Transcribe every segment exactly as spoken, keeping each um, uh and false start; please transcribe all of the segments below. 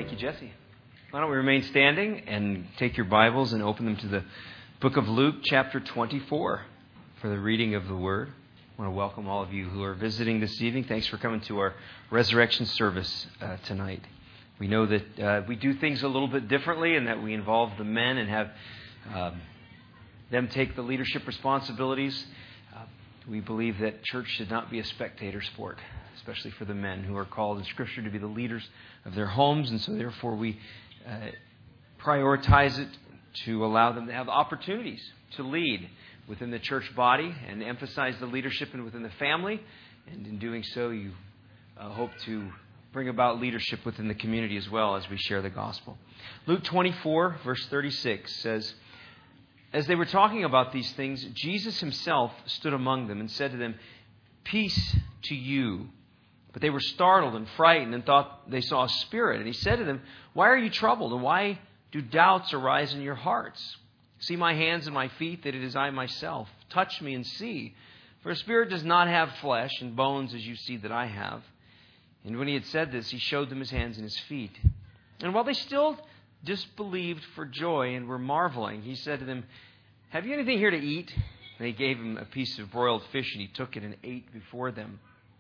Thank you, Jesse. Why don't we remain standing and take your Bibles and open them to the book of Luke, chapter twenty-four, for the reading of the Word. I want to welcome all of you who are visiting this evening. Thanks for coming to our resurrection service uh, tonight. We know that uh, we do things a little bit differently and that we involve the men and have um, them take the leadership responsibilities. Uh, we believe that church should not be a spectator sport, especially for the men who are called in Scripture to be the leaders of their homes. And so therefore we uh, prioritize it to allow them to have opportunities to lead within the church body and emphasize the leadership and within the family. And in doing so, you uh, hope to bring about leadership within the community as well as we share the gospel. Luke twenty-four, verse thirty-six says, "As they were talking about these things, Jesus himself stood among them and said to them, 'Peace to you.' But they were startled and frightened and thought they saw a spirit. And he said to them, 'Why are you troubled? And why do doubts arise in your hearts? See my hands and my feet, that it is I myself. Touch me and see. For a spirit does not have flesh and bones as you see that I have.' And when he had said this, he showed them his hands and his feet. And while they still disbelieved for joy and were marveling, he said to them, 'Have you anything here to eat?' And they gave him a piece of broiled fish, and he took it and ate before them.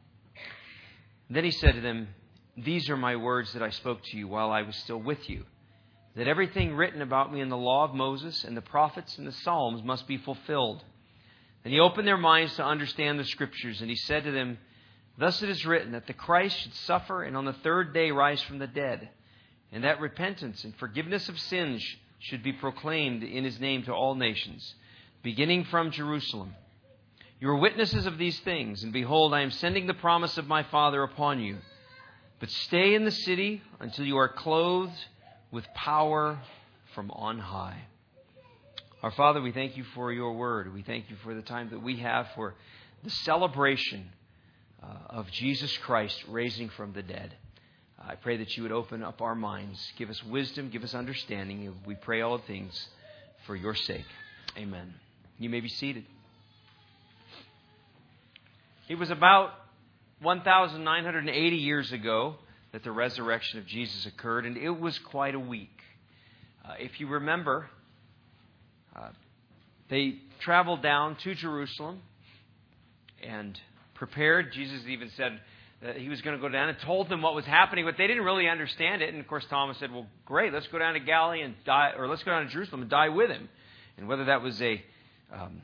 Then he said to them, 'These are my words that I spoke to you while I was still with you, that everything written about me in the law of Moses and the prophets and the Psalms must be fulfilled.' And he opened their minds to understand the Scriptures, and he said to them, 'Thus it is written that the Christ should suffer and on the third day rise from the dead, and that repentance and forgiveness of sins should be proclaimed in his name to all nations, beginning from Jerusalem. You are witnesses of these things, and behold, I am sending the promise of my Father upon you. But stay in the city until you are clothed with power from on high.'" Our Father, we thank you for your word. We thank you for the time that we have for the celebration uh, of Jesus Christ raising from the dead. I pray that you would open up our minds, give us wisdom, give us understanding. We pray all things for your sake. Amen. You may be seated. It was about one thousand nine hundred eighty years ago that the resurrection of Jesus occurred, and it was quite a week. Uh, if you remember, uh, they traveled down to Jerusalem and prepared. Jesus even said that he was going to go down and told them what was happening, but they didn't really understand it. And of course, Thomas said, "Well, great, let's go down to Galilee and die, or let's go down to Jerusalem and die with him." And whether that was a um,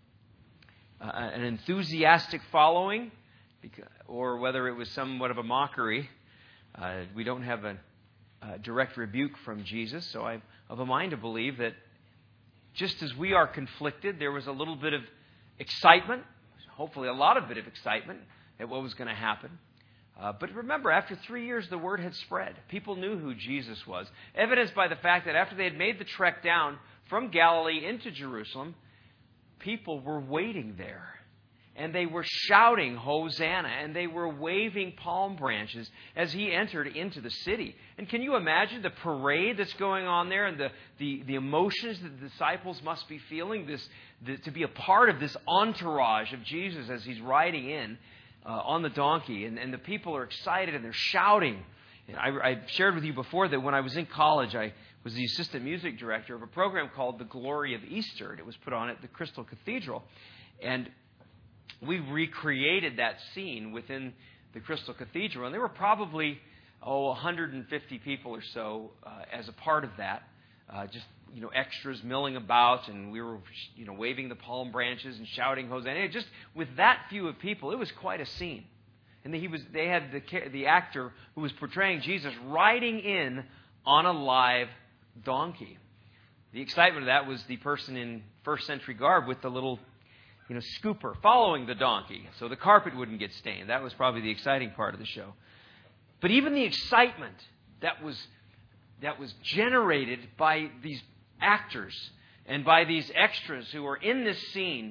uh, an enthusiastic following, or whether it was somewhat of a mockery, uh, we don't have a, a direct rebuke from Jesus. So I'm of a mind to believe that just as we are conflicted, there was a little bit of excitement, hopefully a lot of bit of excitement at what was going to happen. Uh, but remember, after three years, the word had spread. People knew who Jesus was, evidenced by the fact that after they had made the trek down from Galilee into Jerusalem, people were waiting there. And they were shouting, "Hosanna," and they were waving palm branches as he entered into the city. And can you imagine the parade that's going on there and the, the, the emotions that the disciples must be feeling, this the, to be a part of this entourage of Jesus as he's riding in uh, on the donkey. And, and the people are excited and they're shouting. And I, I shared with you before that when I was in college, I was the assistant music director of a program called The Glory of Easter. And it was put on at the Crystal Cathedral. And we recreated that scene within the Crystal Cathedral. And there were probably, oh, one hundred fifty people or so uh, as a part of that. Uh, just, you know, extras milling about. And we were, you know, waving the palm branches and shouting Hosanna. Just with that few of people, it was quite a scene. And he was, they had the, the actor who was portraying Jesus riding in on a live donkey. The excitement of that was the person in first century garb with the little, you know, scooper following the donkey so the carpet wouldn't get stained. That was probably the exciting part of the show. But even the excitement that was that was generated by these actors and by these extras who were in this scene,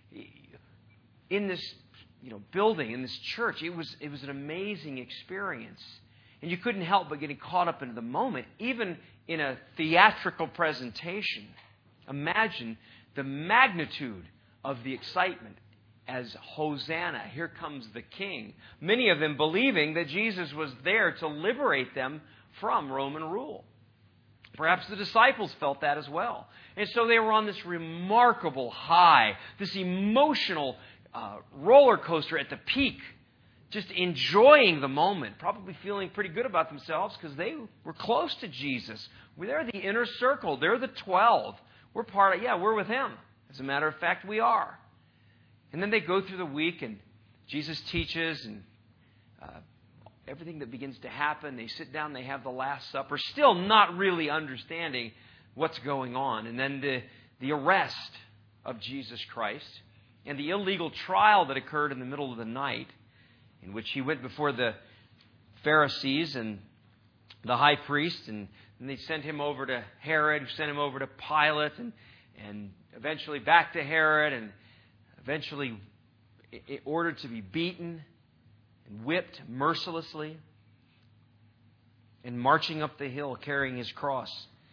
in this, you know, building, in this church, it was it was an amazing experience. And you couldn't help but getting caught up into the moment, even in a theatrical presentation. Imagine the magnitude of the excitement as Hosanna, here comes the King. Many of them believing that Jesus was there to liberate them from Roman rule. Perhaps the disciples felt that as well. And so they were on this remarkable high, this emotional uh, roller coaster at the peak, just enjoying the moment, probably feeling pretty good about themselves because they were close to Jesus. They're the inner circle. They're the twelve. We're part of, yeah, we're with Him. As a matter of fact, we are. And then they go through the week and Jesus teaches and uh, everything that begins to happen. They sit down, they have the Last Supper, still not really understanding what's going on. And then the, the arrest of Jesus Christ and the illegal trial that occurred in the middle of the night, in which He went before the Pharisees and the high priest, and, and they sent Him over to Herod, sent Him over to Pilate, and, and eventually back to Herod, and eventually ordered to be beaten and whipped mercilessly, and marching up the hill carrying His cross,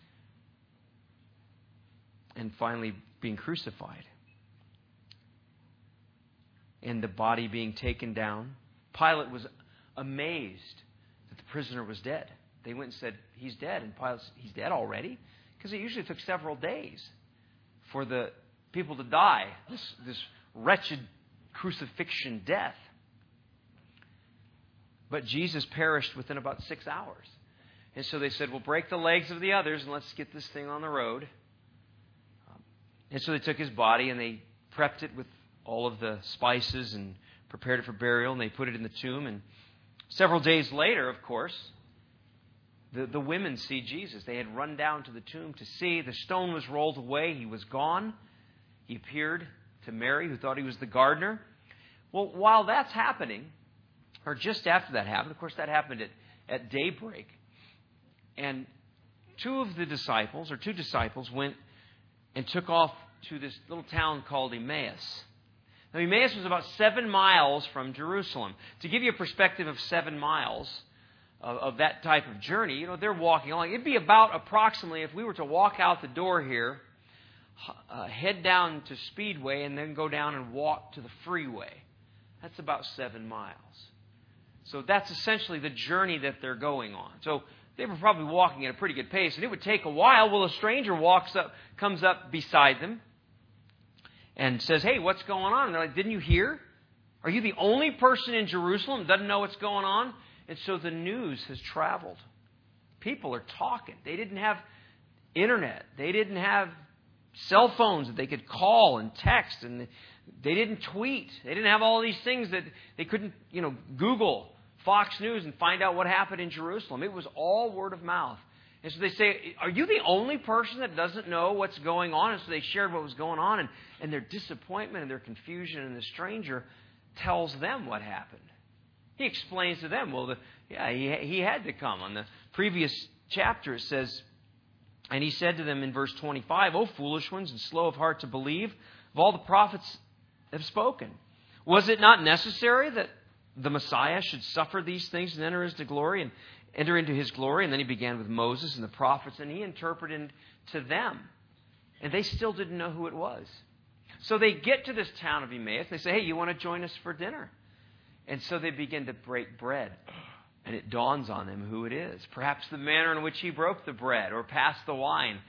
and finally being crucified. And the body being taken down. Pilate was amazed that the prisoner was dead. They went and said, He's dead. And Pilate said, He's dead already? Because it usually took several days for the people to die, this, this wretched crucifixion death. But Jesus perished within about six hours. And so they said, well, break the legs of the others and let's get this thing on the road. And so they took His body and they prepped it with all of the spices and prepared it for burial, and they put it in the tomb. And several days later, of course, the, the women see Jesus. They had run down to the tomb to see. The stone was rolled away. He was gone. He appeared to Mary, who thought He was the gardener. Well, while that's happening, or just after that happened, of course that happened at, at daybreak, and two of the disciples, or two disciples, went and took off to this little town called Emmaus. Now, Emmaus was about seven miles from Jerusalem. To give you a perspective of seven miles of, of that type of journey, you know, they're walking along. It'd be about approximately, if we were to walk out the door here, uh, head down to Speedway, and then go down and walk to the freeway. That's about seven miles. So that's essentially the journey that they're going on. So they were probably walking at a pretty good pace, and it would take a while. Well, a stranger walks up, comes up beside them, and says, hey, what's going on? And they're like, didn't you hear? Are you the only person in Jerusalem that doesn't know what's going on? And so the news has traveled. People are talking. They didn't have internet. They didn't have cell phones that they could call and text. And they didn't tweet. They didn't have all these things that they couldn't, you know, Google Fox News and find out what happened in Jerusalem. It was all word of mouth. And so they say, are you the only person that doesn't know what's going on? And so they shared what was going on, and, and their disappointment and their confusion, and the stranger tells them what happened. He explains to them, well, the, yeah, he, he had to come. On the previous chapter it says, and He said to them in verse twenty-five, O foolish ones and slow of heart to believe, of all the prophets have spoken. Was it not necessary that the Messiah should suffer these things and enter His glory and enter into His glory? And then He began with Moses and the prophets, and He interpreted to them. And they still didn't know who it was. So they get to this town of Emmaus. They say, hey, you want to join us for dinner? And so they begin to break bread. And it dawns on them who it is. Perhaps the manner in which He broke the bread or passed the wine.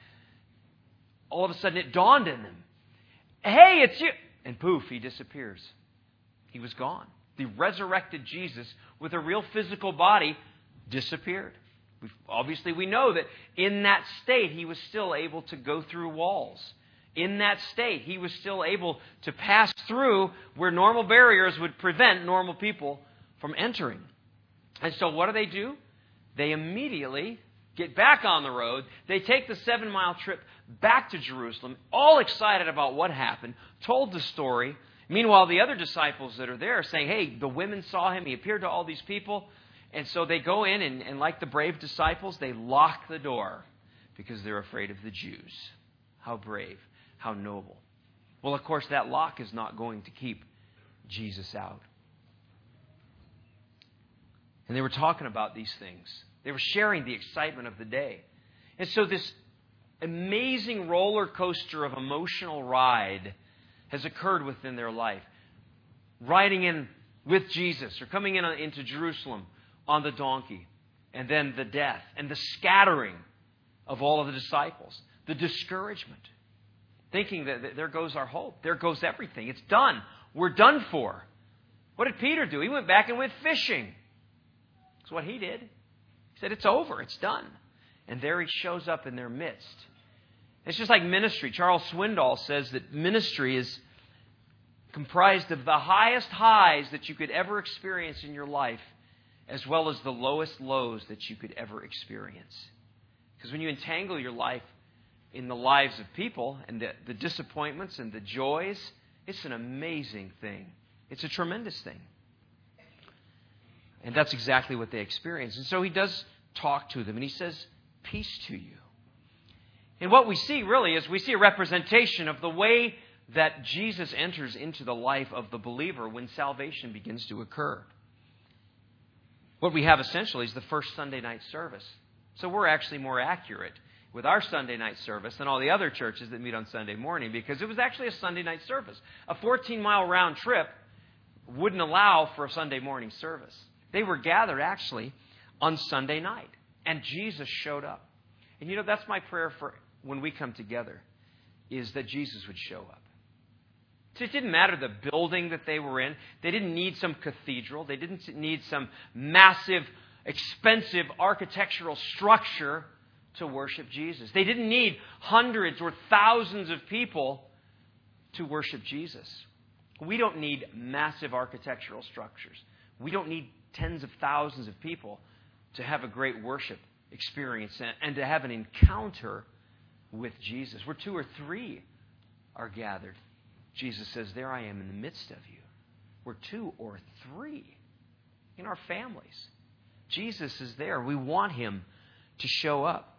All of a sudden it dawned in them. Hey, it's you. And poof, He disappears. He was gone. The resurrected Jesus with a real physical body disappeared. We've, obviously, we know that in that state, He was still able to go through walls. In that state, He was still able to pass through where normal barriers would prevent normal people from entering. And so what do they do? They immediately get back on the road. They take the seven-mile trip back to Jerusalem, all excited about what happened, told the story. Meanwhile, the other disciples that are there are saying, hey, the women saw Him. He appeared to all these people. And so they go in and, and like the brave disciples, they lock the door because they're afraid of the Jews. How brave, how noble. Well, of course, that lock is not going to keep Jesus out. And they were talking about these things. They were sharing the excitement of the day. And so this amazing roller coaster of emotional ride has occurred within their life. Riding in with Jesus or coming in into Jerusalem on the donkey. And then the death and the scattering of all of the disciples. The discouragement. Thinking that, that there goes our hope. There goes everything. It's done. We're done for. What did Peter do? He went back and went fishing. That's what he did. He said, it's over. It's done. And there he shows up in their midst. It's just like ministry. Charles Swindoll says that ministry is comprised of the highest highs that you could ever experience in your life, as well as the lowest lows that you could ever experience. Because when you entangle your life in the lives of people and the, the disappointments and the joys, it's an amazing thing. It's a tremendous thing. And that's exactly what they experience. And so he does talk to them, and he says, peace to you. And what we see really is we see a representation of the way that Jesus enters into the life of the believer when salvation begins to occur. What we have essentially is the first Sunday night service. So we're actually more accurate with our Sunday night service than all the other churches that meet on Sunday morning, because it was actually a Sunday night service. A fourteen-mile round trip wouldn't allow for a Sunday morning service. They were gathered actually on Sunday night, and Jesus showed up. And you know, that's my prayer for when we come together, is that Jesus would show up. So it didn't matter the building that they were in. They didn't need some cathedral. They didn't need some massive, expensive architectural structure to worship Jesus. They didn't need hundreds or thousands of people to worship Jesus. We don't need massive architectural structures. We don't need tens of thousands of people to have a great worship experience and to have an encounter with Jesus. Where two or three are gathered, Jesus says, there I am in the midst of you. We're two or three in our families. Jesus is there. We want Him to show up.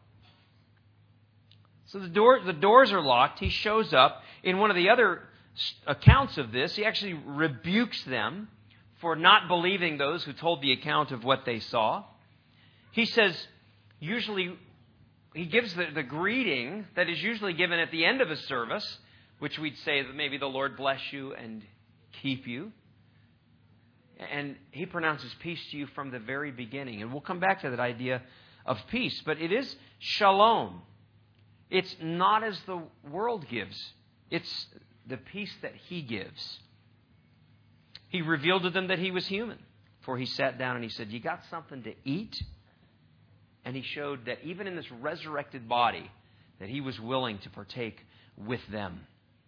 So the, door, the doors are locked. He shows up. In one of the other accounts of this, he actually rebukes them for not believing those who told the account of what they saw. He says, usually, he gives the, the greeting that is usually given at the end of a service, which we'd say that maybe the Lord bless you and keep you. And he pronounces peace to you from the very beginning. And we'll come back to that idea of peace. But it is shalom. It's not as the world gives. It's the peace that He gives. He revealed to them that He was human. For He sat down and He said, you got something to eat? And He showed that even in this resurrected body, that He was willing to partake with them.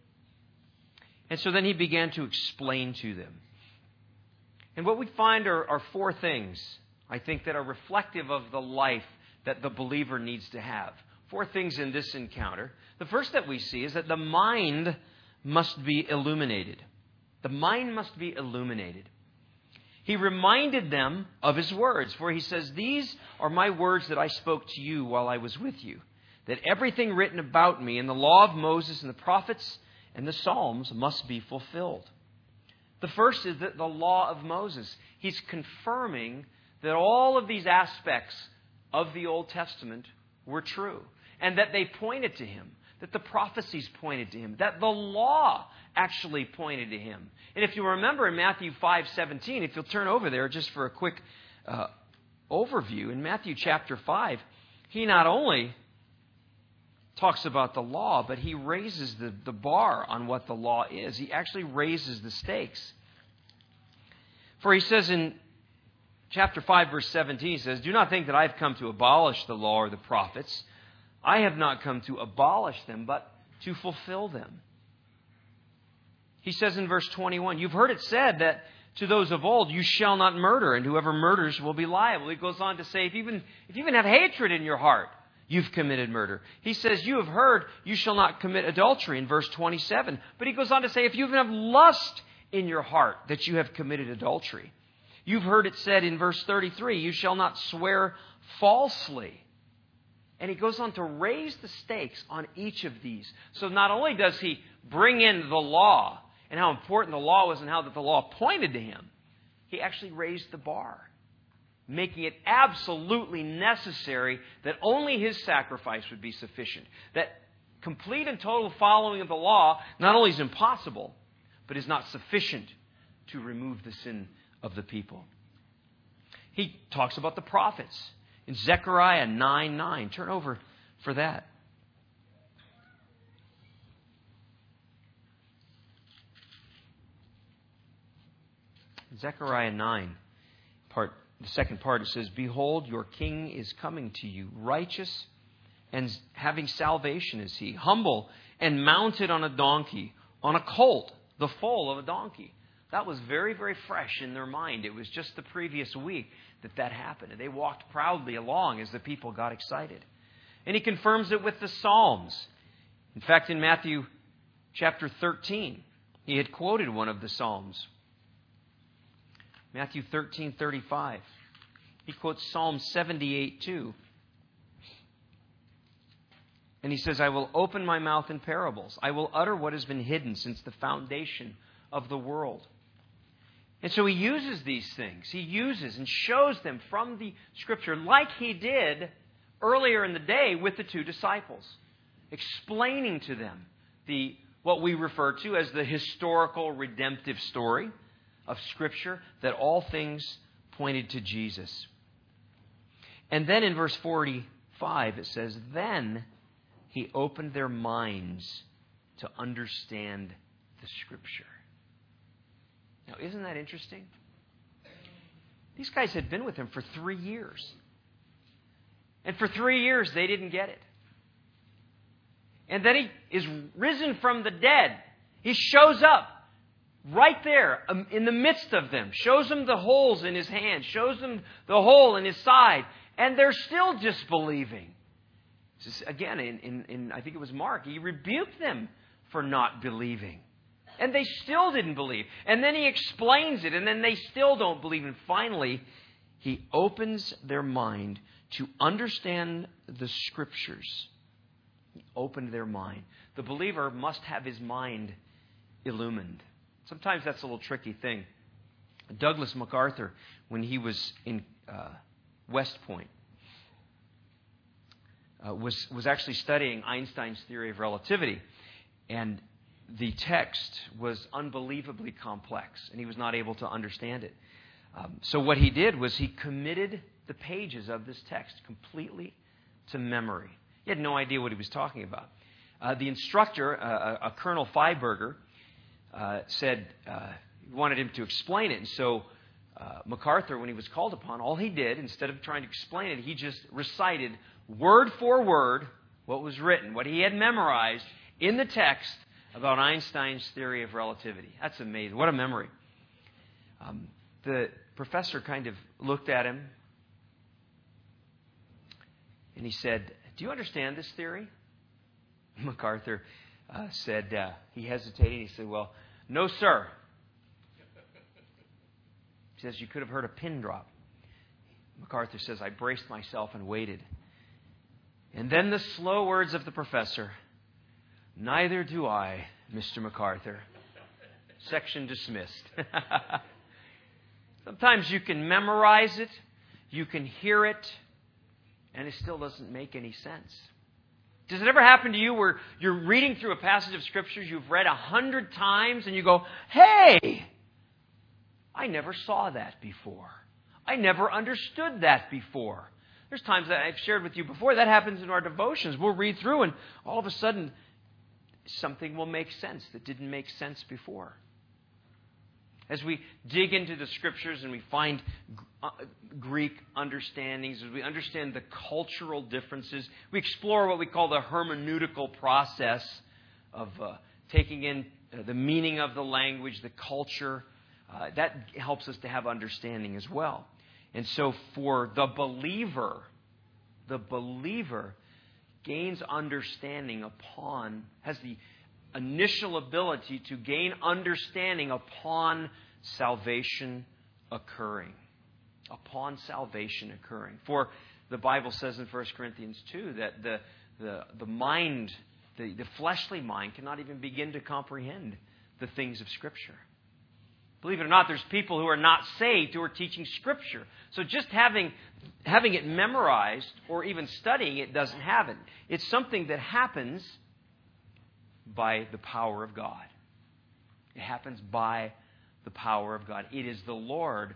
And so then He began to explain to them. And what we find are, are four things, I think, that are reflective of the life that the believer needs to have. Four things in this encounter. The first that we see is that the mind must be illuminated. The mind must be illuminated. He reminded them of His words, for He says, these are my words that I spoke to you while I was with you, that everything written about me in the law of Moses and the prophets and the Psalms must be fulfilled. The first is that the law of Moses. He's confirming that all of these aspects of the Old Testament were true, and that they pointed to Him, that the prophecies pointed to Him, that the law actually pointed to Him. And if you remember in Matthew five seventeen, if you'll turn over there just for a quick uh, overview, in Matthew chapter five, He not only talks about the law, but He raises the, the bar on what the law is. He actually raises the stakes. For He says in chapter five, verse seventeen, He says, do not think that I've come to abolish the law or the prophets. I have not come to abolish them, but to fulfill them. He says in verse twenty-one, you've heard it said that to those of old, you shall not murder, and whoever murders will be liable. He goes on to say, if you even, if you even have hatred in your heart, you've committed murder. He says, you have heard, you shall not commit adultery in verse twenty-seven. But he goes on to say, if you even have lust in your heart, that you have committed adultery. You've heard it said in verse thirty-three, you shall not swear falsely. And he goes on to raise the stakes on each of these. So not only does he bring in the law and how important the law was and how that the law pointed to him, he actually raised the bar, making it absolutely necessary that only his sacrifice would be sufficient. That complete and total following of the law not only is impossible, but is not sufficient to remove the sin of the people. He talks about the prophets. In Zechariah nine nine, turn over for that. Zechariah nine, part, the second part, it says, "Behold, your king is coming to you, righteous and having salvation is he, humble and mounted on a donkey, on a colt, the foal of a donkey." That was very, very fresh in their mind. It was just the previous week that that happened. And they walked proudly along as the people got excited. And he confirms it with the Psalms. In fact, in Matthew chapter thirteen, he had quoted one of the Psalms. Matthew thirteen thirty-five. He quotes Psalm seventy-eight two. And he says, "I will open my mouth in parables. I will utter what has been hidden since the foundation of the world." And so he uses these things. He uses and shows them from the Scripture like he did earlier in the day with the two disciples, explaining to them the what we refer to as the historical redemptive story of Scripture, that all things pointed to Jesus. And then in verse forty-five it says, "Then he opened their minds to understand the Scripture." Now, isn't that interesting? These guys had been with him for three years. And for three years, they didn't get it. And then he is risen from the dead. He shows up right there in the midst of them, shows them the holes in his hands, shows them the hole in his side, and they're still disbelieving. This is, again, in, in, in I think it was Mark, he rebuked them for not believing. And they still didn't believe. And then he explains it, and then they still don't believe. And finally, he opens their mind to understand the Scriptures. He opened their mind. The believer must have his mind illumined. Sometimes that's a little tricky thing. Douglas MacArthur, when he was in uh, West Point, uh, was, was actually studying Einstein's theory of relativity. And the text was unbelievably complex, and he was not able to understand it. Um, so what he did was he committed the pages of this text completely to memory. He had no idea what he was talking about. Uh, the instructor, uh, a Colonel Feiberger, uh, said uh, he wanted him to explain it. And so uh, MacArthur, when he was called upon, all he did, instead of trying to explain it, he just recited word for word what was written, what he had memorized in the text about Einstein's theory of relativity. That's amazing. What a memory. Um, the professor kind of looked at him and he said, "Do you understand this theory?" MacArthur uh, said, uh, he hesitated. He said, "Well, no, sir." He says, "You could have heard a pin drop." MacArthur says, "I braced myself and waited." And then the slow words of the professor, "Neither do I, Mister MacArthur." Section dismissed. Sometimes you can memorize it, you can hear it, and it still doesn't make any sense. Does it ever happen to you where you're reading through a passage of Scriptures you've read a hundred times and you go, "Hey, I never saw that before. I never understood that before." There's times that I've shared with you before, that happens in our devotions. We'll read through and all of a sudden something will make sense that didn't make sense before. As we dig into the Scriptures and we find Greek understandings, as we understand the cultural differences, we explore what we call the hermeneutical process of uh, taking in uh, the meaning of the language, the culture. Uh, that helps us to have understanding as well. And so for the believer, the believer gains understanding upon, has the initial ability to gain understanding upon salvation occurring. Upon salvation occurring. For the Bible says in First Corinthians two that the, the, the mind, the, the fleshly mind cannot even begin to comprehend the things of Scripture. Believe it or not, there's people who are not saved who are teaching Scripture. So just having, having it memorized or even studying it doesn't have it. It's something that happens by the power of God. It happens by the power of God. It is the Lord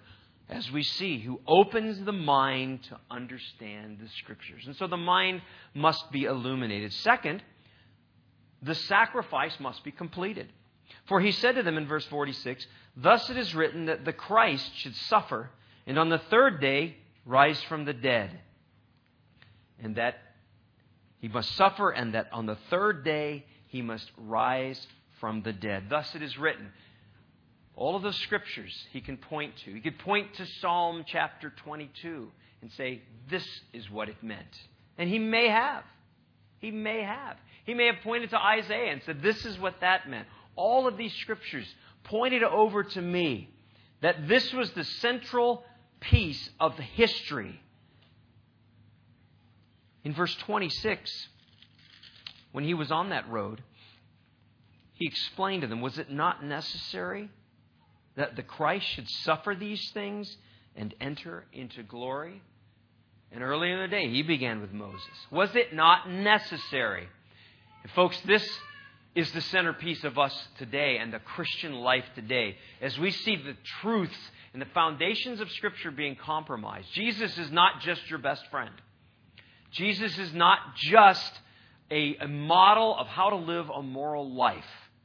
as we see, who opens the mind to understand the Scriptures. And so the mind must be illuminated. Second, the sacrifice must be completed. For he said to them in verse forty-six, "Thus it is written that the Christ should suffer, and on the third day rise from the dead. And that he must suffer, and that on the third day he must rise from the dead. Thus it is written." All of those Scriptures he can point to. He could point to Psalm chapter twenty-two and say, this is what it meant. And he may have. He may have. He may have pointed to Isaiah and said, this is what that meant. All of these Scriptures pointed over to me that this was the central piece of history. In verse twenty-six, when he was on that road, he explained to them, was it not necessary that the Christ should suffer these things and enter into glory? And earlier in the day, he began with Moses. Was it not necessary? And folks, this is the centerpiece of us today and the Christian life today. As we see the truths and the foundations of Scripture being compromised. Jesus is not just your best friend. Jesus is not just a, a model of how to live a moral life.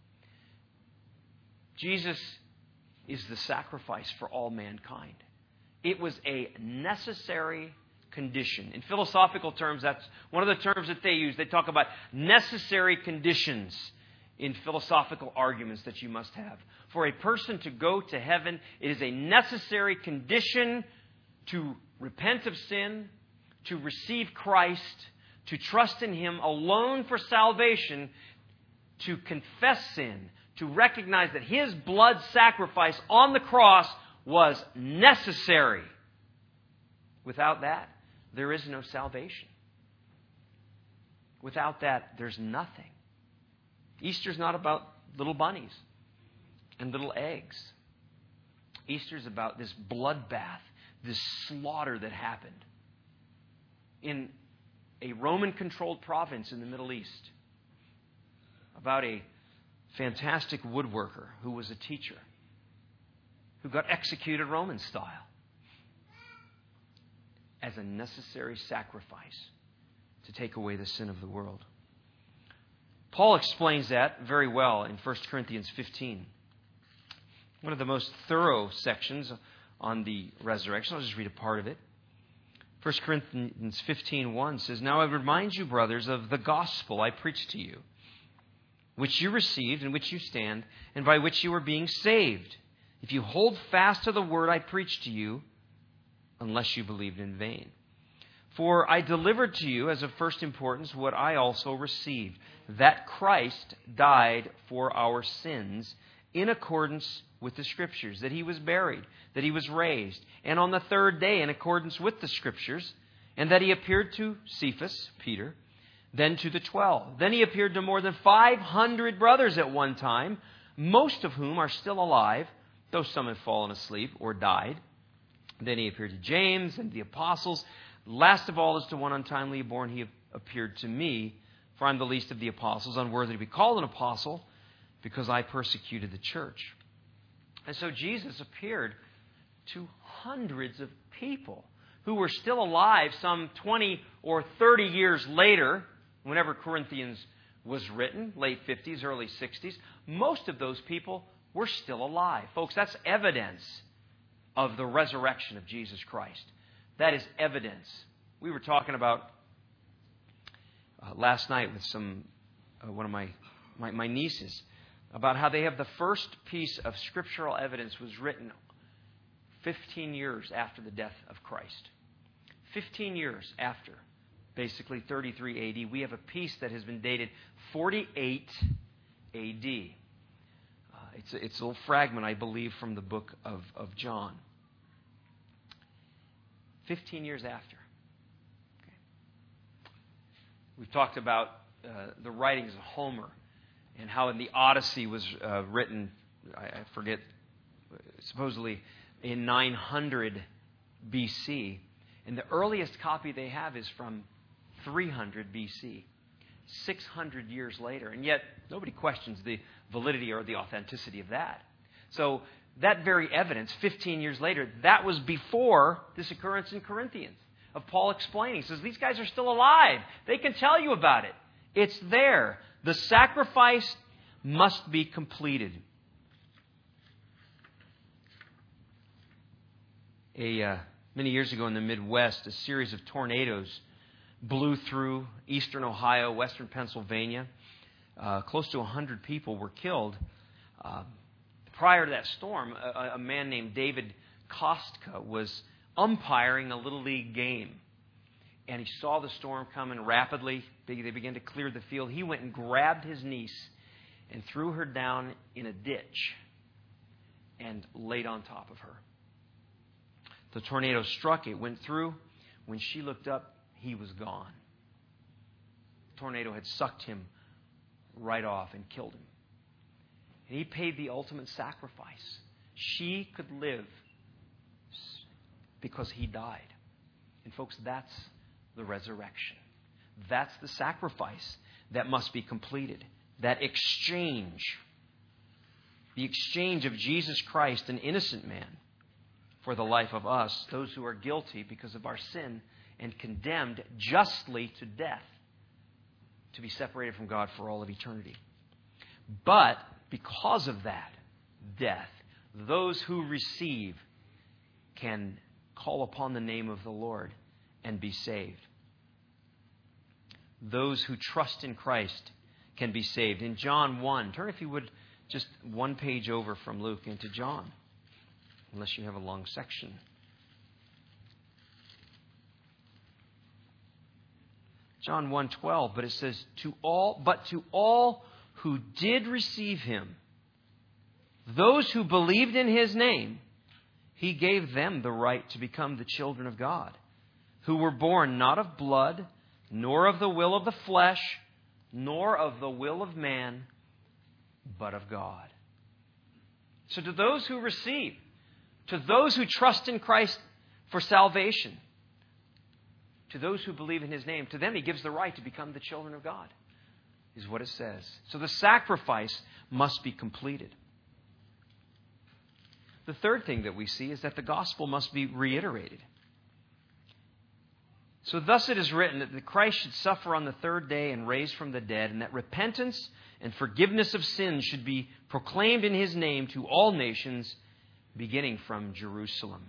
Jesus is the sacrifice for all mankind. It was a necessary condition. In philosophical terms, that's one of the terms that they use. They talk about necessary conditions in philosophical arguments that you must have. For a person to go to heaven, it is a necessary condition to repent of sin, to receive Christ, to trust in Him alone for salvation, to confess sin, to recognize that His blood sacrifice on the cross was necessary. Without that, there is no salvation. Without that, there's nothing. Easter's not about little bunnies and little eggs. Easter's about this bloodbath, this slaughter that happened in a Roman-controlled province in the Middle East about a fantastic woodworker who was a teacher who got executed Roman style as a necessary sacrifice to take away the sin of the world. Paul explains that very well in First Corinthians fifteen. One of the most thorough sections on the resurrection. I'll just read a part of it. First Corinthians fifteen one says, "Now I remind you, brothers, of the gospel I preached to you, which you received, in which you stand, and by which you are being saved, if you hold fast to the word I preached to you, unless you believed in vain. For I delivered to you as of first importance what I also received, that Christ died for our sins in accordance with the Scriptures, that He was buried, that He was raised, and on the third day in accordance with the Scriptures, and that He appeared to Cephas, Peter, then to the twelve. Then He appeared to more than five hundred brothers at one time, most of whom are still alive, though some have fallen asleep or died. Then He appeared to James and the apostles. Last of all, as to one untimely born, He appeared to me, for I am the least of the apostles, unworthy to be called an apostle, because I persecuted the church." And so Jesus appeared to hundreds of people who were still alive some twenty or thirty years later, whenever Corinthians was written, late fifties, early sixties. Most of those people were still alive. Folks, that's evidence of the resurrection of Jesus Christ. That is evidence. We were talking about uh, last night with some uh, one of my, my my nieces about how they have the first piece of scriptural evidence was written fifteen years after the death of Christ. fifteen years after, basically thirty-three A D, we have a piece that has been dated forty-eight A D. Uh, it's, a, it's a little fragment, I believe, from the book of, of John. fifteen years after. Okay. We've talked about uh, the writings of Homer and how in the Odyssey was uh, written, I, I forget, supposedly in nine hundred B C. And the earliest copy they have is from three hundred B C, six hundred years later. And yet, nobody questions the validity or the authenticity of that. So, that very evidence, fifteen years later, that was before this occurrence in Corinthians, of Paul explaining. He says, these guys are still alive. They can tell you about it. It's there. The sacrifice must be completed. A, uh, many years ago in the Midwest, a series of tornadoes blew through eastern Ohio, western Pennsylvania. Uh, close to one hundred people were killed. Uh, prior to that storm, a, a man named David Kostka was umpiring a Little League game. And he saw the storm coming rapidly. They, they began to clear the field. He went and grabbed his niece and threw her down in a ditch and laid on top of her. The tornado struck. It went through. When she looked up, he was gone. The tornado had sucked him right off and killed him. And he paid the ultimate sacrifice. She could live because he died. And folks, that's the resurrection. That's the sacrifice that must be completed. That exchange. The exchange of Jesus Christ, an innocent man, for the life of us, those who are guilty because of our sin and condemned justly to death, to be separated from God for all of eternity. But because of that death, those who receive can call upon the name of the Lord and be saved. Those who trust in Christ can be saved. In John one, turn if you would just one page over from Luke into John, unless you have a long section. John one twelve, but it says, to all, but to all who did receive him, those who believed in his name, he gave them the right to become the children of God, who were born not of blood, nor of the will of the flesh, nor of the will of man, but of God. So to those who receive, to those who trust in Christ for salvation, to those who believe in his name, to them he gives the right to become the children of God, is what it says. So the sacrifice must be completed. The third thing that we see is that the gospel must be reiterated. So thus it is written that the Christ should suffer on the third day and raise from the dead, and that repentance and forgiveness of sins should be proclaimed in his name to all nations, beginning from Jerusalem.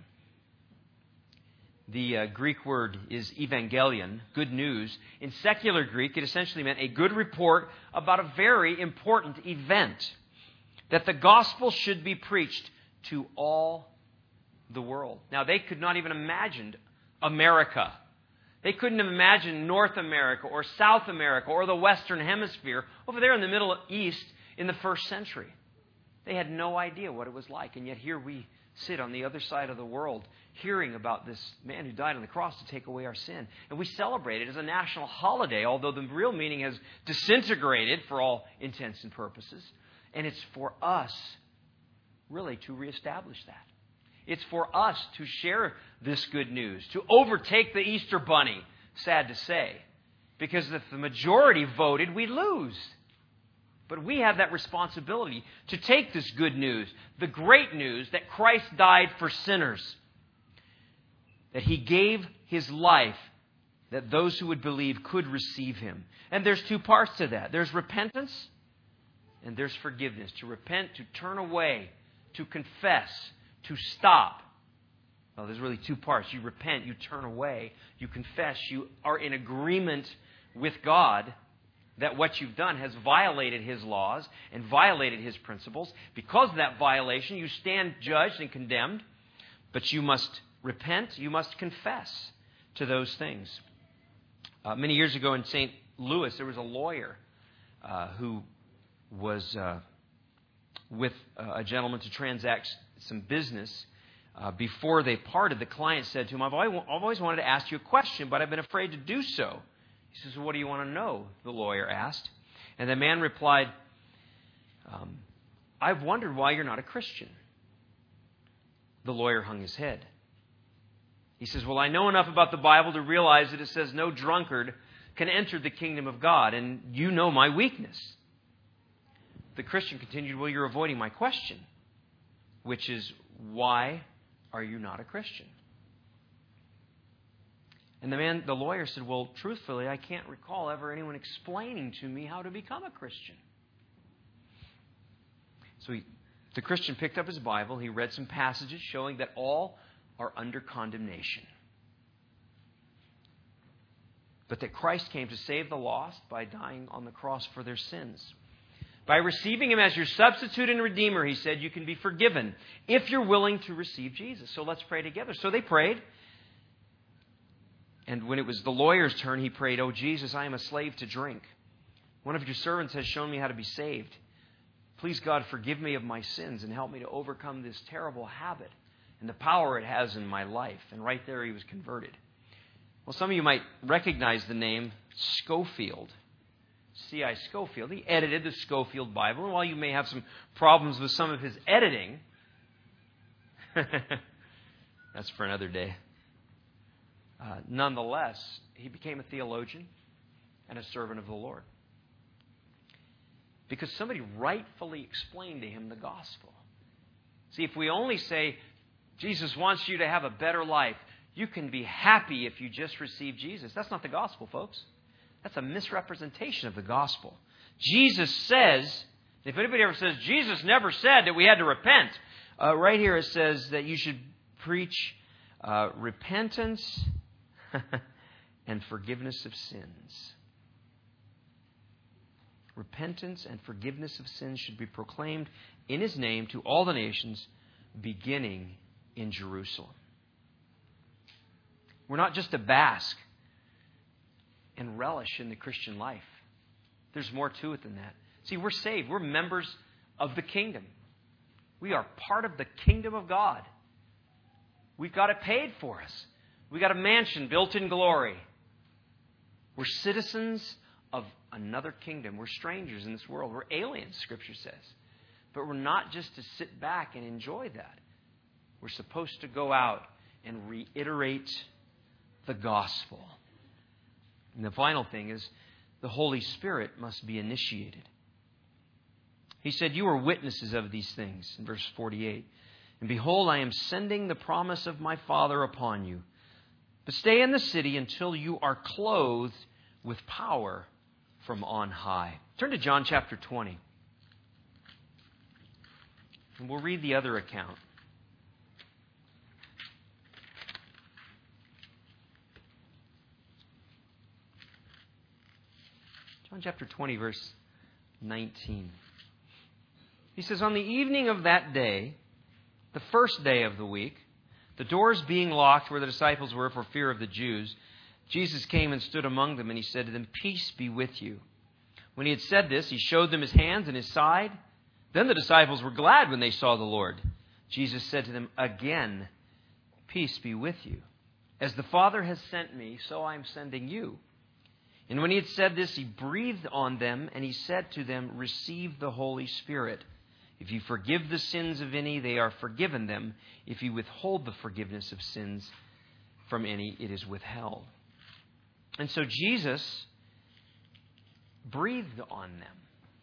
The uh, Greek word is evangelion, good news. In secular Greek, it essentially meant a good report about a very important event. That the gospel should be preached to all the world. Now, they could not even imagine America. They couldn't have imagined North America or South America or the Western Hemisphere over there in the Middle East in the first century. They had no idea what it was like. And yet here we sit on the other side of the world hearing about this man who died on the cross to take away our sin. And we celebrate it as a national holiday, although the real meaning has disintegrated for all intents and purposes. And it's for us really to reestablish that. It's for us to share this good news, to overtake the Easter Bunny, sad to say. Because if the majority voted, we lose. But we have that responsibility to take this good news, the great news that Christ died for sinners, that he gave his life, that those who would believe could receive him. And there's two parts to that. There's repentance and there's forgiveness. To repent, to turn away, to confess, to stop. Well, there's really two parts. You repent, you turn away, you confess, you are in agreement with God that what you've done has violated his laws and violated his principles. Because of that violation, you stand judged and condemned. But you must repent, you must confess to those things. Uh, many years ago in Saint Louis, there was a lawyer uh, who was uh, with uh, a gentleman to transact some business. Uh, before they parted, the client said to him, I've always, I've always wanted to ask you a question, but I've been afraid to do so. He says, well, what do you want to know? The lawyer asked. And the man replied, um, I've wondered why you're not a Christian. The lawyer hung his head. He says, well, I know enough about the Bible to realize that it says no drunkard can enter the kingdom of God, and you know my weakness. The Christian continued, well, you're avoiding my question. which is, why are you not a Christian? And the man, the lawyer said, well, truthfully, I can't recall ever anyone explaining to me how to become a Christian. So he, the Christian picked up his Bible. He read some passages showing that all are under condemnation, but that Christ came to save the lost by dying on the cross for their sins. By receiving Him as your substitute and Redeemer, he said, you can be forgiven if you're willing to receive Jesus. So let's pray together. So they prayed. And when it was the lawyer's turn, he prayed, oh, Jesus, I am a slave to drink. One of your servants has shown me how to be saved. Please, God, forgive me of my sins and help me to overcome this terrible habit and the power it has in my life. And right there, he was converted. Well, some of you might recognize the name Scofield. C I Scofield. He edited the Scofield Bible. And while you may have some problems with some of his editing, that's for another day. Uh, nonetheless, he became a theologian and a servant of the Lord, because somebody rightfully explained to him the gospel. See, if we only say, Jesus wants you to have a better life, you can be happy if you just receive Jesus. That's not the gospel, folks. That's a misrepresentation of the gospel. Jesus says, if anybody ever says, Jesus never said that we had to repent, uh, right here it says that you should preach uh, repentance and forgiveness of sins. Repentance and forgiveness of sins should be proclaimed in His name to all the nations, beginning in Jerusalem. We're not just to bask and relish in the Christian life. There's more to it than that. See, we're saved. We're members of the kingdom. We are part of the kingdom of God. We've got it paid for us. We've got a mansion built in glory. We're citizens of another kingdom. We're strangers in this world. We're aliens, Scripture says. But we're not just to sit back and enjoy that. We're supposed to go out and reiterate the gospel. And the final thing is, the Holy Spirit must be initiated. He said, you are witnesses of these things, in verse forty-eight. And behold, I am sending the promise of my Father upon you. But stay in the city until you are clothed with power from on high. Turn to John chapter twenty. And we'll read the other account. John chapter twenty, verse nineteen. He says, on the evening of that day, the first day of the week, the doors being locked where the disciples were for fear of the Jews, Jesus came and stood among them, and He said to them, peace be with you. When He had said this, He showed them His hands and His side. Then the disciples were glad when they saw the Lord. Jesus said to them, again, peace be with you. As the Father has sent me, so I am sending you. And when He had said this, He breathed on them, and He said to them, receive the Holy Spirit. If you forgive the sins of any, they are forgiven them. If you withhold the forgiveness of sins from any, it is withheld. And so Jesus breathed on them.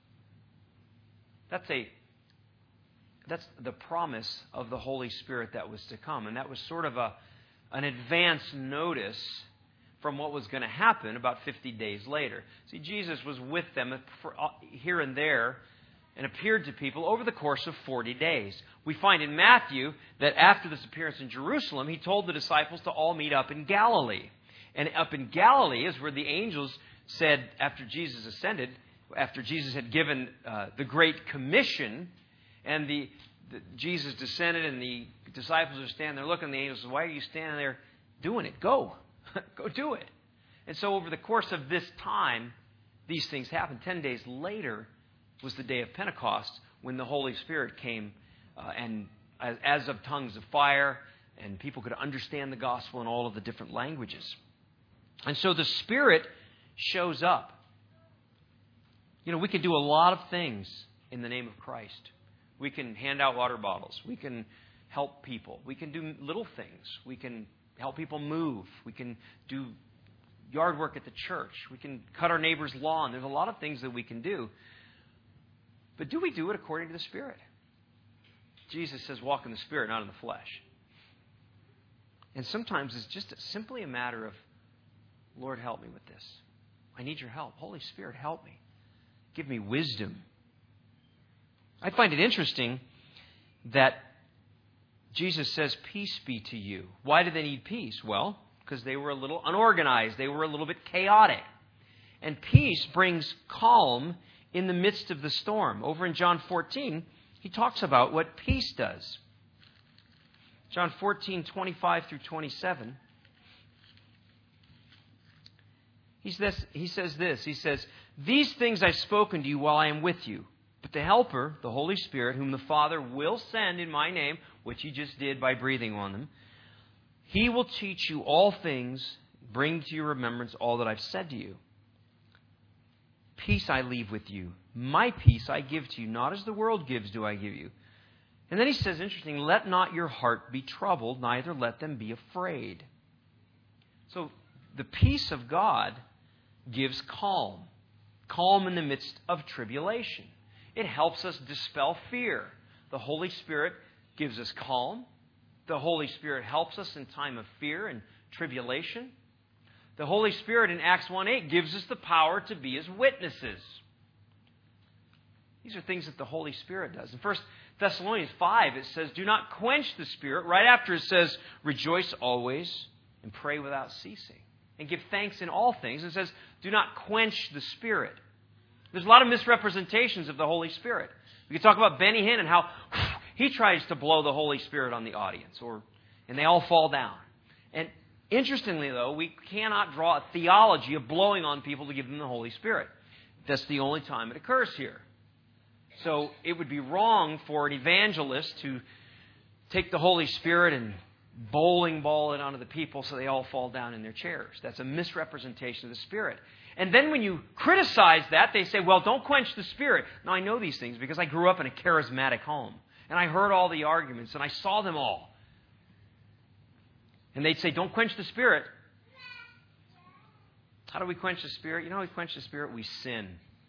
That's a that's the promise of the Holy Spirit that was to come. And that was sort of a an advance notice from what was going to happen about fifty days later. See, Jesus was with them here and there and appeared to people over the course of forty days. We find in Matthew that after this appearance in Jerusalem, He told the disciples to all meet up in Galilee. And up in Galilee is where the angels said, after Jesus ascended, after Jesus had given uh, the Great Commission, and the, the Jesus descended and the disciples are standing there looking, and the angels said, why are you standing there doing it? Go. Go do it. And so over the course of this time, these things happened. Ten days later was the day of Pentecost, when the Holy Spirit came uh, and as, as of tongues of fire, and people could understand the gospel in all of the different languages. And so the Spirit shows up. You know, we can do a lot of things in the name of Christ. We can hand out water bottles. We can help people. We can do little things. We can help people move. We can do yard work at the church. We can cut our neighbor's lawn. There's a lot of things that we can do. But do we do it according to the Spirit? Jesus says walk in the Spirit, not in the flesh. And sometimes it's just simply a matter of, Lord, help me with this. I need your help. Holy Spirit, help me. Give me wisdom. I find it interesting that Jesus says, peace be to you. Why do they need peace? Well, because they were a little unorganized. They were a little bit chaotic. And peace brings calm in the midst of the storm. Over in John fourteen, he talks about what peace does. John fourteen, twenty-five through twenty-seven. He says, he says this. He says, these things I've spoken to you while I am with you. But the Helper, the Holy Spirit, whom the Father will send in my name, which He just did by breathing on them, He will teach you all things, bring to your remembrance all that I've said to you. Peace I leave with you. My peace I give to you. Not as the world gives do I give you. And then he says, interesting, let not your heart be troubled, neither let them be afraid. So the peace of God gives calm. Calm in the midst of tribulation. It helps us dispel fear. The Holy Spirit gives us calm. The Holy Spirit helps us in time of fear and tribulation. The Holy Spirit in Acts one eight gives us the power to be His witnesses. These are things that the Holy Spirit does. In First Thessalonians five, it says, do not quench the Spirit. Right after it says, rejoice always and pray without ceasing. And give thanks in all things. It says, do not quench the Spirit. There's a lot of misrepresentations of the Holy Spirit. We could talk about Benny Hinn and how he tries to blow the Holy Spirit on the audience, or and they all fall down. And interestingly, though, we cannot draw a theology of blowing on people to give them the Holy Spirit. That's the only time it occurs here. So it would be wrong for an evangelist to take the Holy Spirit and bowling ball it onto the people so they all fall down in their chairs. That's a misrepresentation of the Spirit. And then when you criticize that, they say, well, don't quench the Spirit. Now, I know these things because I grew up in a charismatic home. And I heard all the arguments, and I saw them all. And they'd say, don't quench the Spirit. How do we quench the Spirit? You know how we quench the Spirit? We sin.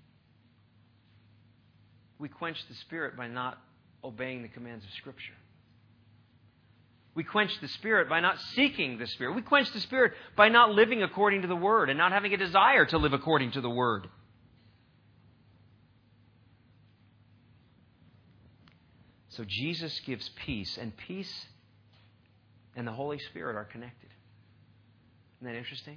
We quench the Spirit by not obeying the commands of Scripture. We quench the Spirit by not seeking the Spirit. We quench the Spirit by not living according to the Word and not having a desire to live according to the Word. So Jesus gives peace, and peace and the Holy Spirit are connected. Isn't that interesting?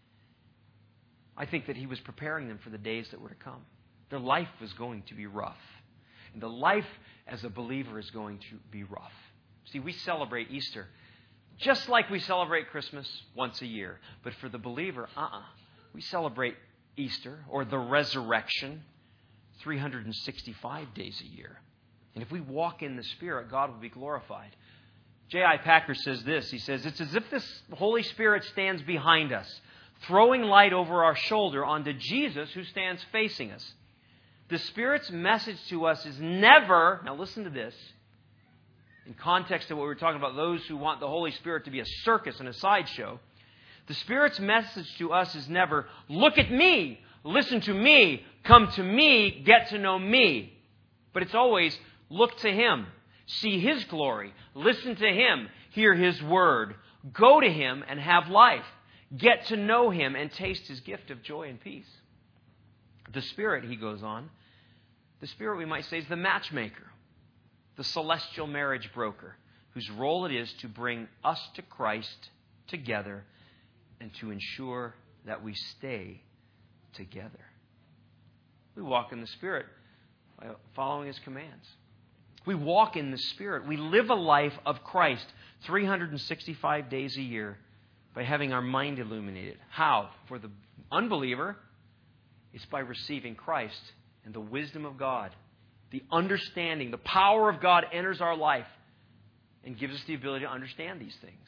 I think that He was preparing them for the days that were to come. Their life was going to be rough. And the life as a believer is going to be rough. See, we celebrate Easter just like we celebrate Christmas once a year. But for the believer, uh-uh. We celebrate Easter or the resurrection three hundred sixty-five days a year. And if we walk in the Spirit, God will be glorified. J I Packer says this. He says, it's as if this Holy Spirit stands behind us, throwing light over our shoulder onto Jesus who stands facing us. The Spirit's message to us is never, now listen to this, in context of what we were talking about, those who want the Holy Spirit to be a circus and a sideshow, the Spirit's message to us is never, look at me, listen to me, come to me, get to know me. But it's always, look to Him, see His glory, listen to Him, hear His word, go to Him and have life, get to know Him and taste His gift of joy and peace. The Spirit, he goes on, the Spirit, we might say, is the matchmaker, the celestial marriage broker, whose role it is to bring us to Christ together and to ensure that we stay together. We walk in the Spirit by following His commands. We walk in the Spirit. We live a life of Christ three hundred sixty-five days a year by having our mind illuminated. How? For the unbeliever, it's by receiving Christ and the wisdom of God. The understanding, the power of God enters our life and gives us the ability to understand these things.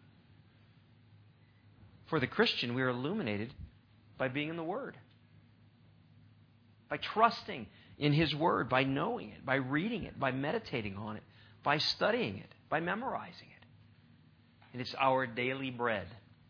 For the Christian, we are illuminated by being in the Word, by trusting in His Word, by knowing it, by reading it, by meditating on it, by studying it, by memorizing it. And it's our daily bread.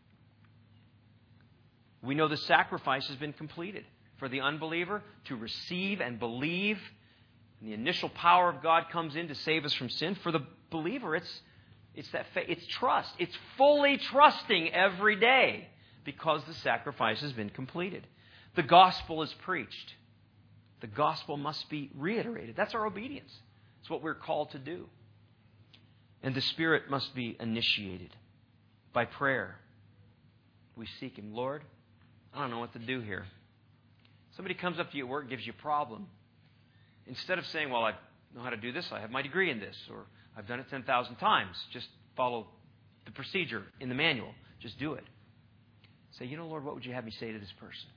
We know the sacrifice has been completed for the unbeliever to receive and believe And the initial power of God comes in to save us from sin. For the believer, it's it's that fa- it's trust. It's fully trusting every day because the sacrifice has been completed. The gospel is preached. The gospel must be reiterated. That's our obedience. It's what we're called to do. And the Spirit must be initiated by prayer. We seek Him. Lord, I don't know what to do here. Somebody comes up to you at work and gives you a problem. Instead of saying, well, I know how to do this, I have my degree in this, or I've done it ten thousand times, just follow the procedure in the manual. Just do it. Say, you know, Lord, what would you have me say to this person?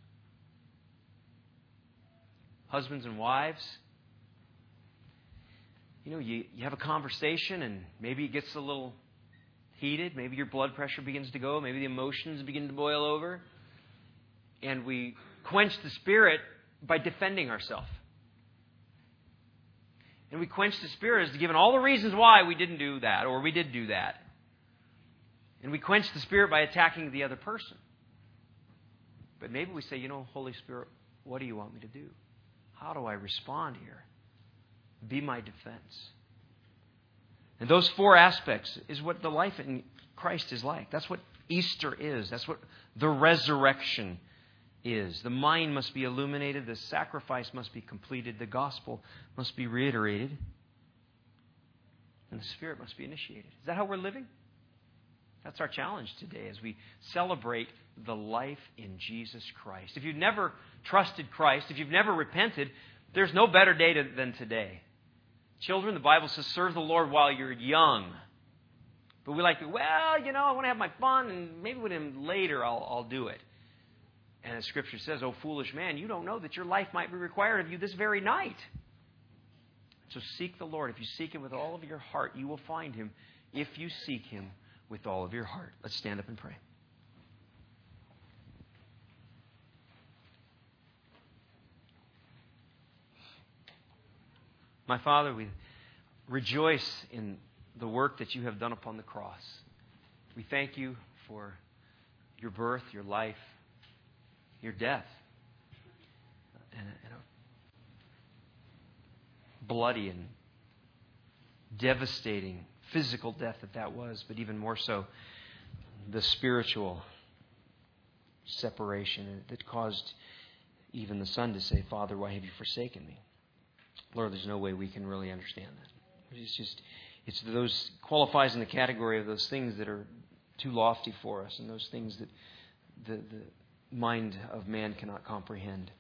Husbands and wives, you know, you, you have a conversation and maybe it gets a little heated. Maybe your blood pressure begins to go. Maybe the emotions begin to boil over. And we quench the Spirit by defending ourselves. And we quench the Spirit as given all the reasons why we didn't do that or we did do that. And we quench the Spirit by attacking the other person. But maybe we say, you know, Holy Spirit, what do you want me to do? How do I respond here? Be my defense. And those four aspects is what the life in Christ is like. That's what Easter is. That's what the resurrection is. The mind must be illuminated. The sacrifice must be completed. The gospel must be reiterated. And the Spirit must be initiated. Is that how we're living? That's our challenge today as we celebrate the life in Jesus Christ. If you've never trusted Christ, if you've never repented, there's no better day to, than today. Children, the Bible says, serve the Lord while you're young. But we like to, well, you know, I want to have my fun, and maybe with Him later I'll, I'll do it. And the Scripture says, oh, foolish man, you don't know that your life might be required of you this very night. So seek the Lord. If you seek Him with all of your heart, you will find Him if you seek Him with all of your heart. Let's stand up and pray. My Father, we rejoice in the work that you have done upon the cross. We thank you for your birth, your life, your death, and a, and a bloody and devastating physical death that that was, but even more so, the spiritual separation that caused even the Son to say, Father, why have you forsaken me? Lord, there's no way we can really understand that. It's just, it's those qualifies in the category of those things that are too lofty for us and those things that the, the mind of man cannot comprehend.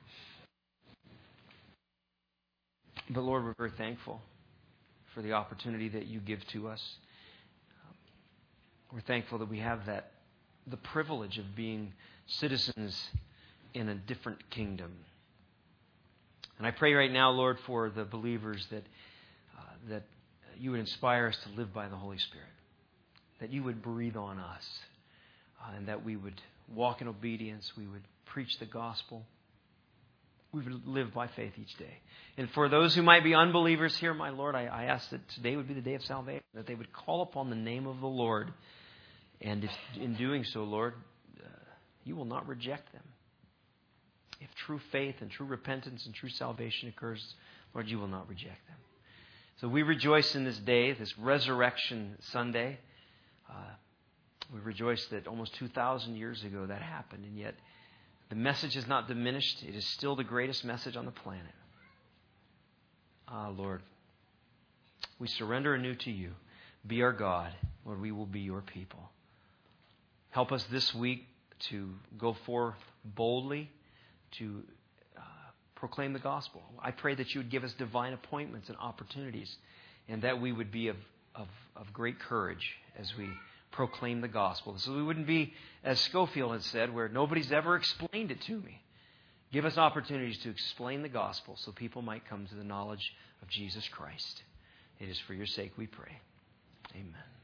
But Lord, we're very thankful for the opportunity that you give to us. We're thankful that we have that, the privilege of being citizens in a different kingdom. And I pray right now, Lord, for the believers that uh, that you would inspire us to live by the Holy Spirit, that you would breathe on us, uh, and that we would walk in obedience, we would preach the gospel, we would live by faith each day. And for those who might be unbelievers here, my Lord, I, I ask that today would be the day of salvation, that they would call upon the name of the Lord. And if in doing so, Lord, uh, you will not reject them. If true faith and true repentance and true salvation occurs, Lord, you will not reject them. So we rejoice in this day, this Resurrection Sunday. Uh, we rejoice that almost two thousand years ago that happened, and yet the message is not diminished. It is still the greatest message on the planet. Ah, Lord, we surrender anew to you. Be our God. Lord, we will be your people. Help us this week to go forth boldly to uh, proclaim the gospel. I pray that you would give us divine appointments and opportunities, and that we would be of, of, of great courage as we proclaim the gospel. So we wouldn't be, as Scofield had said, where nobody's ever explained it to me. Give us opportunities to explain the gospel so people might come to the knowledge of Jesus Christ. It is for your sake we pray. Amen.